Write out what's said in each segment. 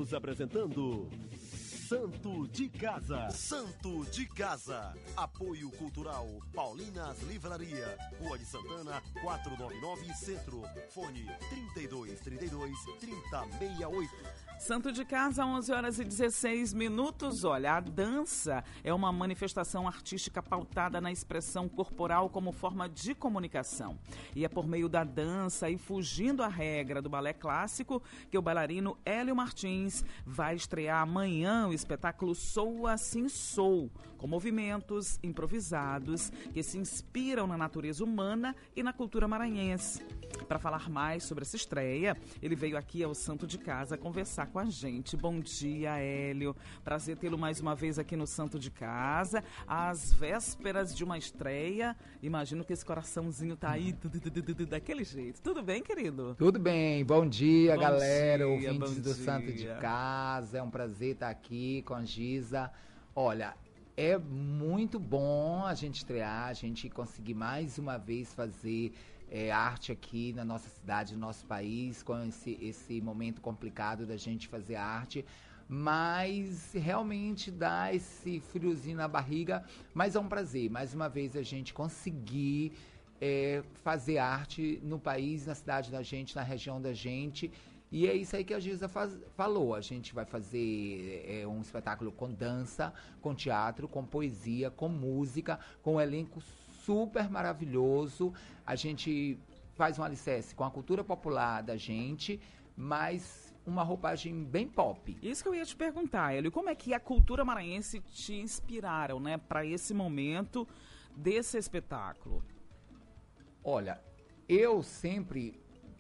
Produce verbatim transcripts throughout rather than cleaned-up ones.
Estamos apresentando Santo de Casa. Santo de Casa. Apoio Cultural Paulinas Livraria. Rua de Santana, quatrocentos e noventa e nove, Centro. Fone trinta e dois, trinta e dois, trinta, sessenta e oito. Santo de Casa, onze horas e dezesseis minutos. Olha, a dança é uma manifestação artística pautada na expressão corporal como forma de comunicação. E é por meio da dança e fugindo à regra do balé clássico que o bailarino Hélio Martins vai estrear amanhã o espetáculo Sou Assim Sou, com movimentos improvisados que se inspiram na natureza humana e na cultura maranhense. Para falar mais sobre essa estreia, ele veio aqui ao Santo de Casa conversar com a gente. Bom dia, Hélio. Prazer tê-lo mais uma vez aqui no Santo de Casa, às vésperas de uma estreia. Imagino que esse coraçãozinho tá aí daquele jeito. Tudo bem, querido? Tudo bem. Bom dia, bom galera, dia, ouvintes bom do dia. Santo de Casa. É um prazer estar aqui com a Giza. Olha, é muito bom a gente estrear, a gente conseguir mais uma vez fazer é, arte aqui na nossa cidade, no nosso país, com esse, esse momento complicado da gente fazer arte. Mas realmente dá esse friozinho na barriga, mas é um prazer, mais uma vez, a gente conseguir é, fazer arte no país, na cidade da gente, na região da gente. E é isso aí que a Giza faz, falou. A gente vai fazer é, um espetáculo com dança, com teatro, com poesia, com música, com um elenco super maravilhoso. A gente faz um alicerce com a cultura popular da gente, mas uma roupagem bem pop. Isso que eu ia te perguntar, Hélio. Como é que a cultura maranhense te inspiraram, né, para esse momento desse espetáculo? Olha, eu sempre...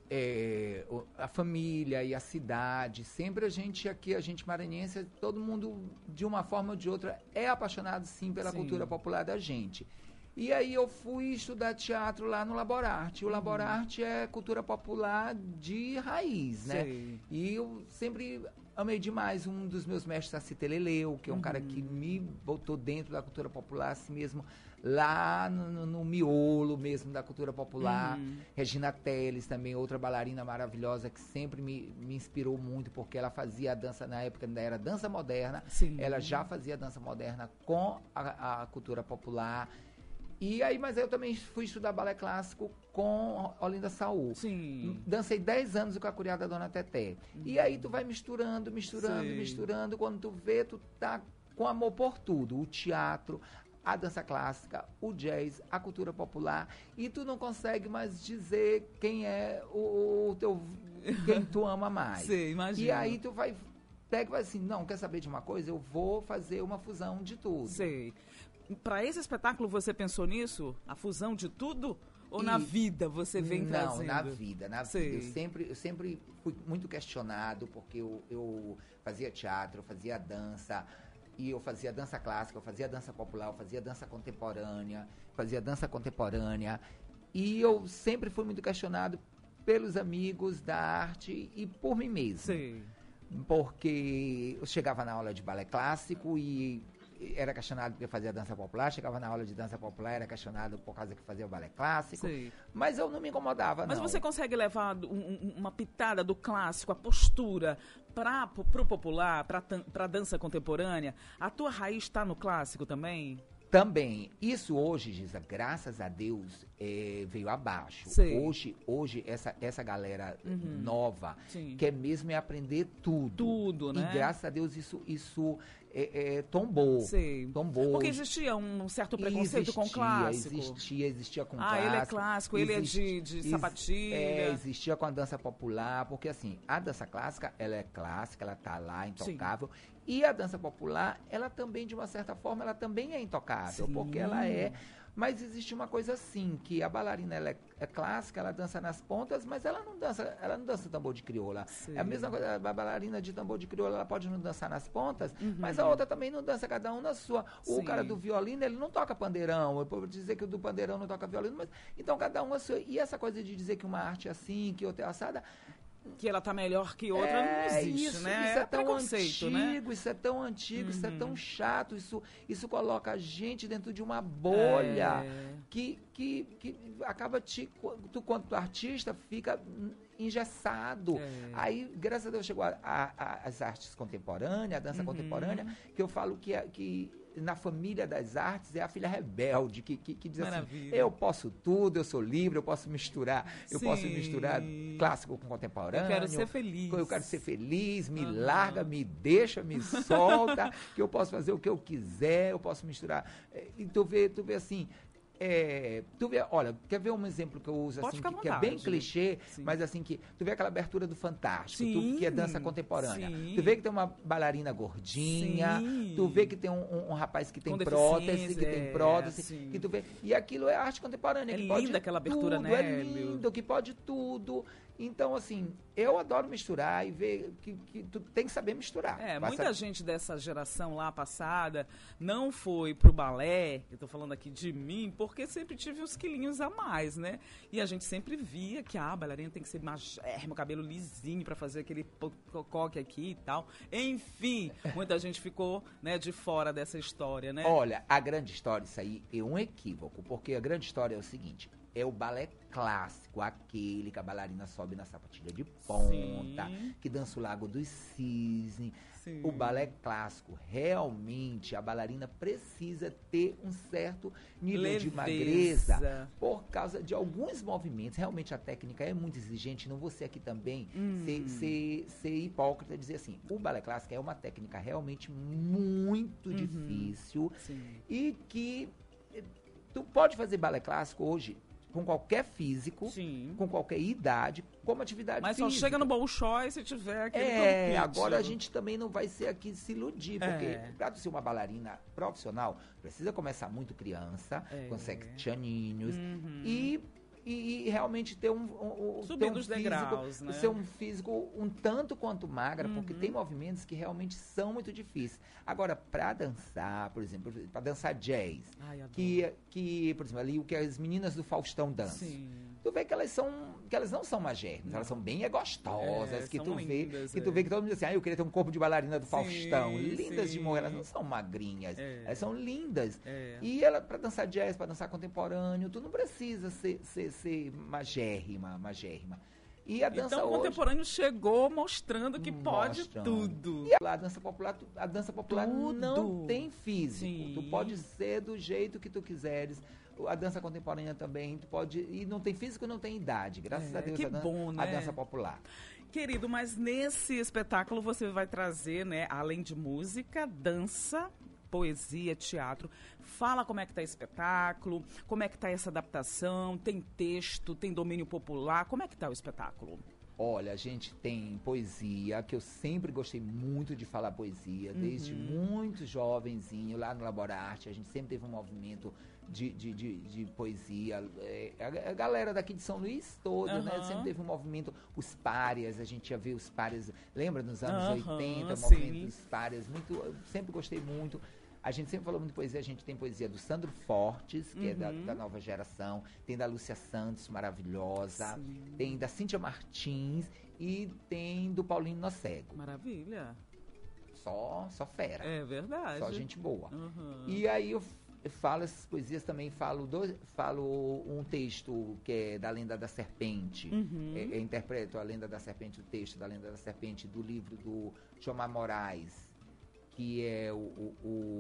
É, a família e a cidade, sempre a gente aqui, a gente maranhense, todo mundo de uma forma ou de outra é apaixonado sim pela sim. cultura popular da gente. E aí eu fui estudar teatro lá no Laborarte. O uhum. Laborarte é cultura popular de raiz, né? Sim. E eu sempre amei demais um dos meus mestres, Saci Teleleu, que é um uhum. cara que me botou dentro da cultura popular assim mesmo, lá no, no, no miolo mesmo da cultura popular. Uhum. Regina Teles também, outra bailarina maravilhosa que sempre me, me inspirou muito, porque ela fazia a dança, na época ainda era dança moderna. Sim. Ela já fazia dança moderna com a, a cultura popular. E aí, mas eu também fui estudar balé clássico com Olinda Saul. Sim. Dancei dez anos com a curiada Dona Teté. Uhum. E aí tu vai misturando, misturando, Sim. misturando. Quando tu vê, tu tá com amor por tudo. O teatro, a dança clássica, o jazz, a cultura popular. E tu não consegue mais dizer quem é o, o teu... quem tu ama mais. Sim, imagina. E aí tu vai... Pega e vai assim, não, quer saber de uma coisa? Eu vou fazer uma fusão de tudo. Sei. Para esse espetáculo você pensou nisso? A fusão de tudo? Ou e... na vida você vem não, trazendo? Não, na vida. Na vida. Eu, sempre, eu sempre fui muito questionado, porque eu, eu fazia teatro, eu fazia dança, e eu fazia dança clássica, eu fazia dança popular, eu fazia dança contemporânea, fazia dança contemporânea. E eu sempre fui muito questionado pelos amigos da arte e por mim mesmo. Sim. Porque eu chegava na aula de balé clássico e era questionado porque fazia dança popular, chegava na aula de dança popular, era questionado por causa que fazia o balé clássico. Sim. Mas eu não me incomodava, Mas não. você consegue levar um, uma pitada do clássico, a postura, para o popular, para a dança contemporânea? A tua raiz está no clássico também? Também. Isso hoje, Giza, graças a Deus, é, veio abaixo. Sei. Hoje, hoje essa, essa galera uhum. nova Sim. quer mesmo é aprender tudo. Tudo, né? E graças a Deus isso, isso é, é, tombou. Sei. Tombou. Porque existia um certo preconceito existia, com o clássico. Existia, existia com o ah, clássico. Ah, ele é clássico, ele Exist, é de, de sapatilha. É, existia com a dança popular, porque assim, a dança clássica, ela é clássica, ela tá lá, intocável. Sim. E a dança popular, ela também, de uma certa forma, ela também é intocável, Sim. porque ela é... Mas existe uma coisa assim, que a bailarina ela é, é clássica, ela dança nas pontas, mas ela não dança, ela não dança tambor de crioula. Sim. É a mesma coisa, a bailarina de tambor de crioula, ela pode não dançar nas pontas, uhum. mas a outra também não dança, cada um na sua. O Sim. cara do violino, ele não toca pandeirão, eu vou dizer que o do pandeirão não toca violino, mas então cada um a sua. E essa coisa de dizer que uma arte é assim, que outra é assada... Que ela tá melhor que outra, é, não existe, isso, né? Isso é, é tão antigo, né? isso é tão antigo, uhum. isso é tão chato, isso, isso coloca a gente dentro de uma bolha é. que, que, que acaba te... Tu, quanto artista, fica engessado. É. Aí, graças a Deus, chegou a, a, a, as artes contemporâneas, a dança Uhum. contemporânea, que eu falo que, é- que na família das artes é a filha rebelde, que, que, que diz Maravilha. assim, eu posso tudo, eu sou livre, eu posso misturar, eu Sim. posso misturar clássico com contemporâneo. Eu quero ser feliz. Eu quero ser feliz, me Aham. larga, me deixa, me solta, que eu posso fazer o que eu quiser, eu posso misturar. É, E tu vê, tu vê assim, é, tu vê, olha, quer ver um exemplo que eu uso Pode assim, ficar à que, que é bem vontade. clichê, Sim. mas assim que tu vê aquela abertura do Fantástico, Sim, tu, que é dança contemporânea. sim. Tu vê que tem uma bailarina gordinha, Sim. tu vê que tem um, um- um rapaz que tem Com prótese, deficiência, que tem é, prótese, sim. que tu vê, e aquilo é arte contemporânea, É que linda pode aquela abertura, tudo, né, é Hélio? lindo, que pode tudo. Então, assim, eu adoro misturar e ver que, que tu tem que saber misturar. É, Vai muita saber- gente dessa geração lá passada não foi pro balé, eu tô falando aqui de mim, porque sempre tive uns quilinhos a mais, né? E a gente sempre via que ah, a bailarina tem que ser magérrima, cabelo lisinho pra fazer aquele po- coque aqui e tal. Enfim, muita gente ficou, né, de fora dessa história, né? Olha, a grande história, isso aí é um equívoco, porque a grande história é o seguinte, é o balé clássico, aquele que a bailarina sobe na sapatilha de ponta, Sim. que dança o Lago dos Cisnes. Sim. O balé clássico, realmente, a bailarina precisa ter um certo nível de Leveza. magreza por causa de alguns movimentos. Realmente a técnica é muito exigente, não vou ser aqui também Hum. ser, ser, ser hipócrita e dizer assim, o balé clássico é uma técnica realmente muito Uhum. difícil Sim. e que eh, tu pode fazer balé clássico hoje com qualquer físico, Sim. com qualquer idade, como atividade Mas física. só chega no Bolshoi se tiver aquele É, compete. agora a gente também não vai ser aqui se iludir, porque É. pra tu ser uma bailarina profissional, precisa começar muito criança, É. com sete aninhos, Uhum. e, e, e realmente ter um, um, um- Subir ter um nos físico, degraus, né? ser um físico um tanto quanto magra, porque Uhum. tem movimentos que realmente são muito difíceis. Agora, pra dançar, por exemplo, pra dançar jazz, Ai, adoro. que, que, por exemplo, ali o que as meninas do Faustão dançam. Sim. Tu vê que elas são, que elas não são magérrimas, elas são bem gostosas, É, que são tu vê, lindas, que tu é. vê que todo mundo diz assim, ah, eu queria ter um corpo de bailarina do Sim, Faustão, lindas de sim. morrer, elas não são magrinhas, É. elas são lindas. É. E ela, pra dançar jazz, pra dançar contemporâneo, tu não precisa ser, ser, ser magérrima, magérrima. E a dança Então o hoje... contemporâneo chegou mostrando que pode Mostrando. tudo. E a dança popular, tu- a dança popular Tudo. não tem físico. Sim. Tu pode ser do jeito que tu quiseres. A dança contemporânea também, tu pode. E não tem físico, não tem idade. Graças É, a Deus, que a, dan- bom, a né? dança popular. Querido, mas nesse espetáculo você vai trazer, né, além de música, dança, poesia, teatro. Fala como é que tá esse espetáculo, como é que tá essa adaptação, tem texto, tem domínio popular, como é que tá o espetáculo? Olha, a gente tem poesia, que eu sempre gostei muito de falar poesia, desde Uhum. muito jovenzinho, lá no Laborarte, a gente sempre teve um movimento de, de, de, de poesia. É, a, a galera daqui de São Luís todo, né? Aham. Sempre teve um movimento, os párias, a gente ia ver os párias, lembra nos anos Aham, oitenta, o sim. movimento dos párias, muito, eu sempre gostei muito. A gente sempre falou muito de poesia, a gente tem poesia do Sandro Fortes, que é da, Uhum. da nova geração, tem da Lúcia Santos, maravilhosa, Sim. tem da Cíntia Martins e tem do Paulinho Nocego. Maravilha. Só, só fera, É verdade. só gente boa. Uhum. E aí eu, f- eu falo essas poesias também, falo, dois, falo um texto que é da Lenda da Serpente. Uhum. É, eu interpreto a Lenda da Serpente, o texto da Lenda da Serpente do livro do Jomar Moraes, que é o, o,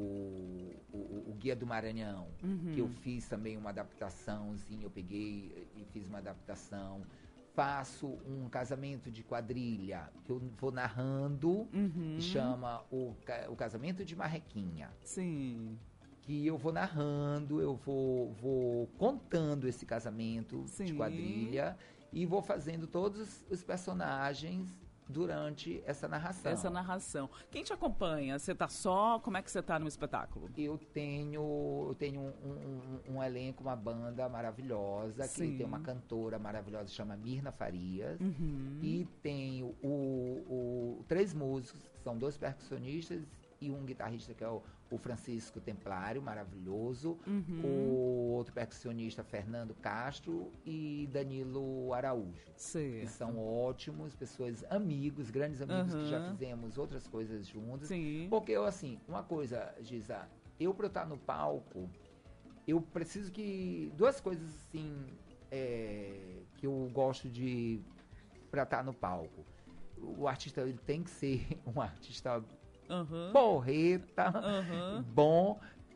o, o- o Guia do Maranhão, Uhum. que eu fiz também uma adaptaçãozinha, eu peguei e fiz uma adaptação. Faço um casamento de quadrilha, que eu vou narrando, Uhum. que chama o, Ca- o Casamento de Marrequinha. Sim. Que eu vou narrando, eu vou, vou contando esse casamento Sim. de quadrilha e vou fazendo todos os personagens durante essa narração. Essa narração. Quem te acompanha? Você tá só? Como é que você tá no espetáculo? Eu tenho, eu tenho um, um- um elenco, uma banda maravilhosa, que Sim. tem uma cantora maravilhosa, chama Mirna Farias. Uhum. E tenho o, o- três músicos, que são dois percussionistas e um guitarrista, que é o, o Francisco Templário, maravilhoso. Uhum. O outro percussionista, Fernando Castro, e Danilo Araújo. Que Certo. são ótimos, pessoas, amigos, grandes amigos, que já Aham. fizemos outras coisas juntos. Sim. Porque eu, assim, uma coisa, Giza, eu pra eu estar no palco, eu preciso que. Duas coisas, assim, é, que eu gosto de para estar no palco. O artista ele tem que ser um artista Uhum. porreta, Uhum. bom,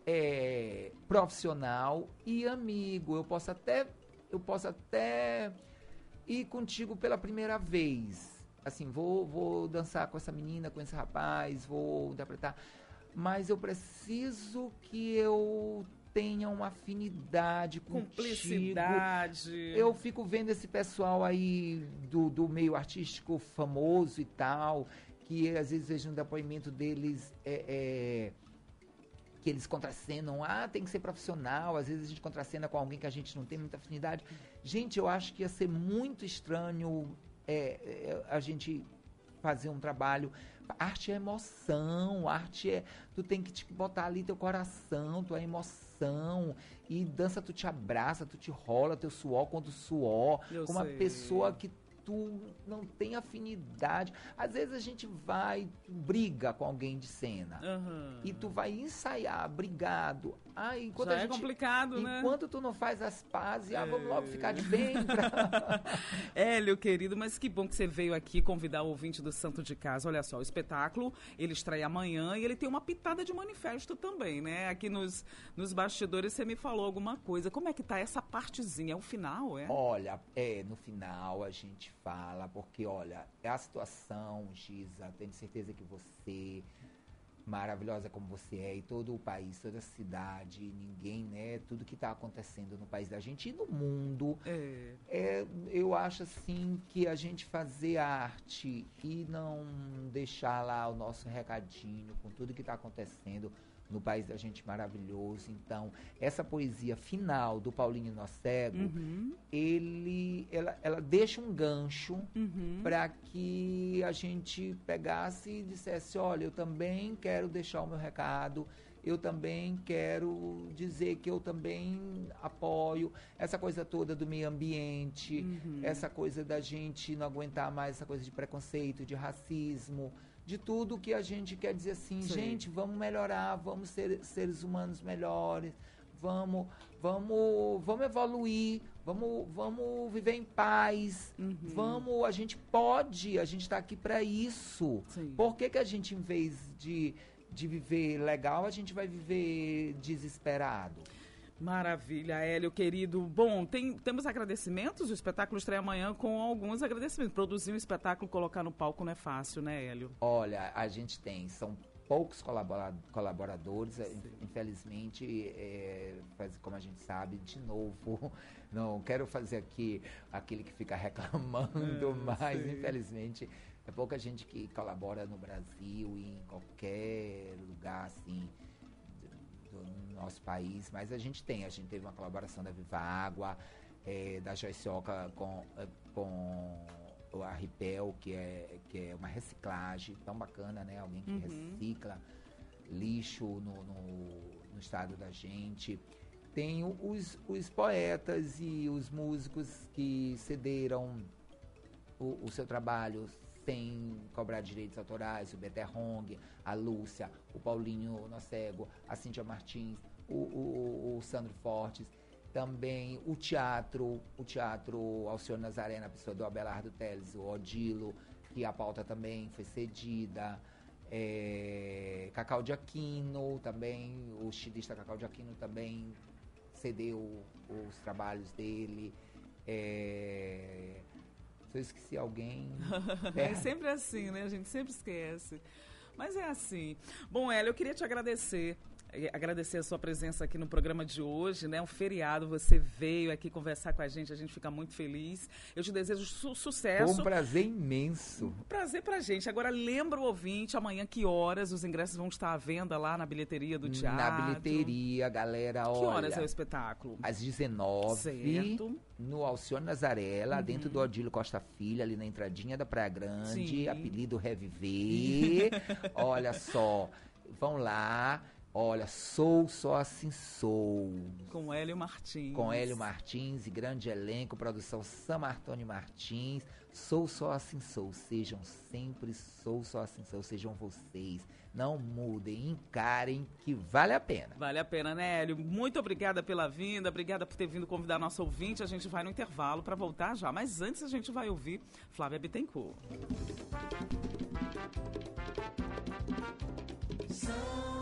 é, profissional e amigo. Eu posso até, eu posso até ir contigo pela primeira vez. Assim, vou, vou dançar com essa menina, com esse rapaz, vou interpretar. Mas eu preciso que eu tenha uma afinidade contigo. Cumplicidade. Eu fico vendo esse pessoal aí do, do meio artístico famoso e tal, que às vezes vejo no depoimento deles é, é, que eles contracenam, ah, tem que ser profissional, às vezes a gente contracena com alguém que a gente não tem muita afinidade. Gente, eu acho que ia ser muito estranho é, é, a gente fazer um trabalho. Arte é emoção, arte é... Tu tem que te botar ali teu coração, tua emoção. E dança, tu te abraça, tu te rola, teu suor contra o suor. Eu com uma sei. pessoa que tu não tem afinidade. Às vezes a gente vai, briga com alguém de cena. Uhum. E tu vai ensaiar, brigado. Ah, enquanto Já a gente, é complicado, né? enquanto tu não faz as pazes, ah, vamos É. logo ficar de bem. Pra... Hélio, querido, mas que bom que você veio aqui convidar o ouvinte do Santo de Casa. Olha só, o espetáculo, ele estreia amanhã e ele tem uma pitada de manifesto também, né? Aqui nos, nos bastidores você me falou alguma coisa. Como é que tá essa partezinha? É o final, é? Olha, é, no final a gente fala, porque, olha, é a situação, Giza, tenho certeza que você, maravilhosa como você é, e todo o país, toda a cidade, ninguém, né, tudo que está acontecendo no país da gente e no mundo, É. é, eu acho, assim, que a gente fazer arte e não deixar lá o nosso recadinho com tudo que está acontecendo no país da gente maravilhoso. Então, essa poesia final do Paulinho Nocego, Uhum. ele, ela, ela deixa um gancho Uhum. para que a gente pegasse e dissesse, olha, eu também quero deixar o meu recado, eu também quero dizer que eu também apoio essa coisa toda do meio ambiente, Uhum. essa coisa da gente não aguentar mais essa coisa de preconceito, de racismo, de tudo que a gente quer dizer assim, Sim. gente, vamos melhorar, vamos ser seres humanos melhores, vamos, vamos, vamos evoluir, vamos, vamos viver em paz, Uhum. vamos, a gente pode, a gente está aqui para isso. Sim. Por que que a gente, em vez de, de viver legal, a gente vai viver desesperado? Maravilha, Hélio, querido. Bom, tem, temos agradecimentos? O espetáculo estreia amanhã com alguns agradecimentos. Produzir um espetáculo, colocar no palco não é fácil, né, Hélio? Olha, a gente tem, são poucos colabora- colaboradores, infelizmente, é, faz- como a gente sabe, de novo, não quero fazer aqui aquele que fica reclamando, É, mas sei. infelizmente é pouca gente que colabora no Brasil e em qualquer lugar, assim, do, do nosso país, mas a gente tem, a gente teve uma colaboração da Viva Água, é, da Joycioca com, é, com o Arripel, que é, que é uma reciclagem tão bacana, né? Alguém que Uhum. recicla lixo no, no, no estado da gente. Tem o- os, os poetas e os músicos que cederam o, o seu trabalho sem cobrar direitos autorais, o Beté Hong, a Lúcia, o Paulinho Nocego, a Cíntia Martins, o, o, o Sandro Fortes, também o teatro, o teatro Alcione Nazaré, na pessoa do Abelardo Teles, o Odilo, que a pauta também foi cedida, é, Cacau de Aquino também, o estilista Cacau de Aquino também cedeu os trabalhos dele, é, se eu esqueci alguém... É sempre assim, né? A gente sempre esquece. Mas é assim. Bom, Hélio, eu queria te agradecer. eh, Agradecer a sua presença aqui no programa de hoje, né? Um feriado, você veio aqui conversar com a gente, a gente fica muito feliz. Eu te desejo su- sucesso. Foi um prazer imenso. Prazer pra gente. Agora lembra o ouvinte, amanhã que horas os ingressos vão estar à venda lá na bilheteria do teatro? Na bilheteria, galera, Que olha... horas é o espetáculo? Às dezenove, Certo. no Alcione Nazaré, lá Uhum. dentro do Odílio Costa Filho, ali na entradinha da Praia Grande, Sim. apelido Reviver. Olha só, vão lá, Olha, sou só assim sou. Com Hélio Martins. Com Hélio Martins e grande elenco, produção Samartoni Martins. Sou só assim sou. Sejam sempre sou só assim sou. Sejam vocês. Não mudem, encarem que vale a pena. Vale a pena, né, Hélio? Muito obrigada pela vinda, obrigada por ter vindo convidar nosso ouvinte. A gente vai no intervalo para voltar já. Mas antes a gente vai ouvir Flávia Bittencourt. São